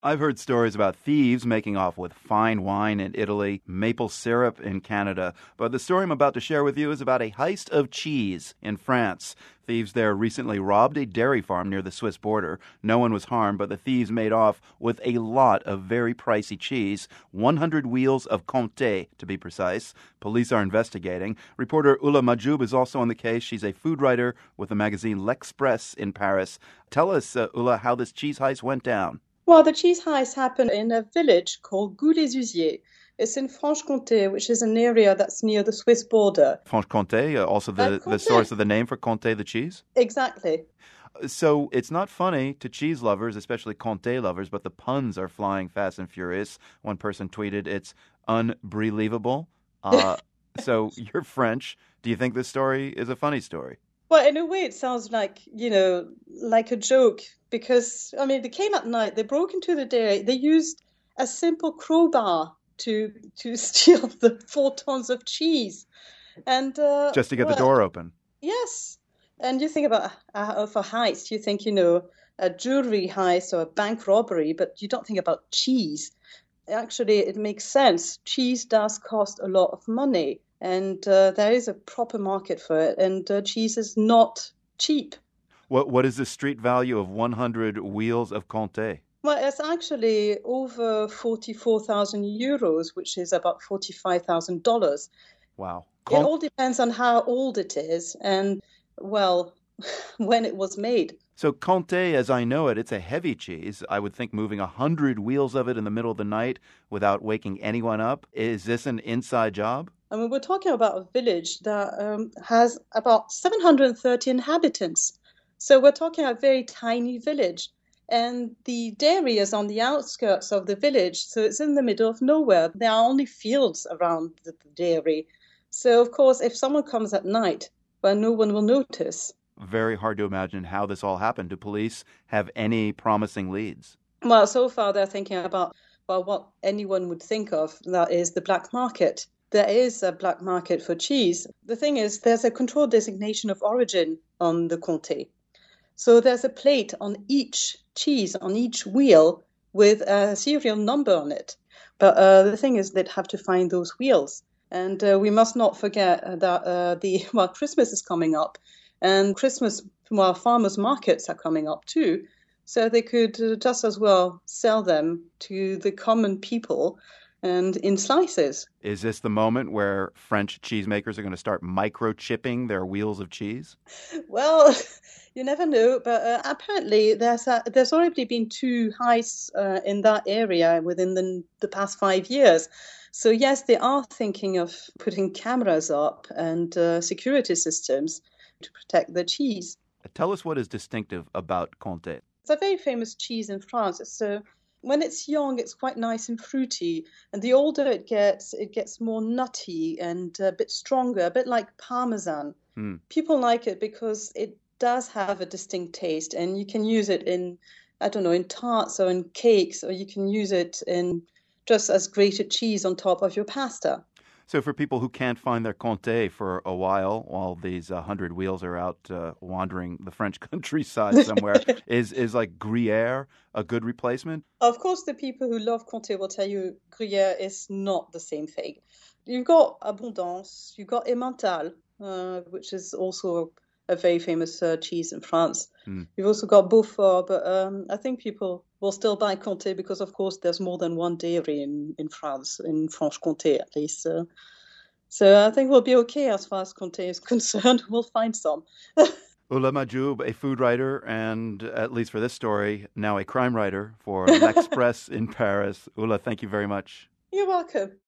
I've heard stories about thieves making off with fine wine in Italy, maple syrup in Canada, but the story I'm about to share with you is about a heist of cheese in France. Thieves there recently robbed a dairy farm near the Swiss border. No one was harmed, but the thieves made off with a lot of very pricey cheese, 100 wheels of Comté, to be precise. Police are investigating. Reporter Oula Majoub is also on the case. She's a food writer with the magazine L'Express in Paris. Tell us, Oula, how this cheese heist went down. Well, the cheese heist happened in a village called Goules-les-Usiers. It's in Franche-Comté, which is an area that's near the Swiss border. Franche-Comté, also the Comté. source of the name for Comté the cheese? Exactly. So it's not funny to cheese lovers, especially Comté lovers, but the puns are flying fast and furious. One person tweeted, it's unbelievable. So you're French. Do you think this story is a funny story? Well, in a way, it sounds like a joke because, I mean, they came at night, they broke into the dairy, they used a simple crowbar to steal the 4 tons of cheese. And, Just to get the well, door open. yes. And you think about of a heist, you think, a jewelry heist or a bank robbery, but you don't think about cheese. Actually, it makes sense. Cheese does cost a lot of money, and there is a proper market for it, and cheese is not cheap. What is the street value of 100 wheels of Comté? Well, it's actually over 44,000 euros, which is about $45,000. Wow. It all depends on how old it is and, well, when it was made. So Comté, as I know it, it's a heavy cheese. I would think moving 100 wheels of it in the middle of the night without waking anyone up. Is this an inside job? I mean, we're talking about a village that has about 730 inhabitants. So we're talking a very tiny village. And the dairy is on the outskirts of the village, so it's in the middle of nowhere. There are only fields around the dairy. So, of course, if someone comes at night, well, no one will notice. Very hard to imagine how this all happened. Do police have any promising leads? Well, so far they're thinking about, well, what anyone would think of, that is the black market. There is a black market for cheese. The thing is, there's a controlled designation of origin on the Comté. So there's a plate on each cheese, on each wheel, with a serial number on it. But the thing is, they'd have to find those wheels. And we must not forget that Christmas is coming up, and farmers' markets are coming up too. So they could just as well sell them to the common people and in slices. Is this the moment where French cheesemakers are going to start microchipping their wheels of cheese? Well, you never know, but apparently there's already been 2 heists in that area within the past 5 years. So yes, they are thinking of putting cameras up and security systems to protect the cheese. Tell us what is distinctive about Comté. It's a very famous cheese in France. When it's young, it's quite nice and fruity, and the older it gets more nutty and a bit stronger, a bit like Parmesan. People like it because it does have a distinct taste, and you can use it in tarts or in cakes, or you can use it in just as grated cheese on top of your pasta. So for people who can't find their Comté for a while these 100 wheels are out wandering the French countryside somewhere, is like Gruyere a good replacement? Of course, the people who love Comté will tell you Gruyere is not the same thing. You've got Abondance, you've got Emmental, which is also a very famous cheese in France. You've also got Beaufort, but I think people will still buy Comté because, of course, there's more than one dairy in France, in Franche-Comté at least. So I think we'll be okay as far as Comté is concerned. We'll find some. Oula Majoub, a food writer and, at least for this story, now a crime writer for L'Express in Paris. Oula, thank you very much. You're welcome.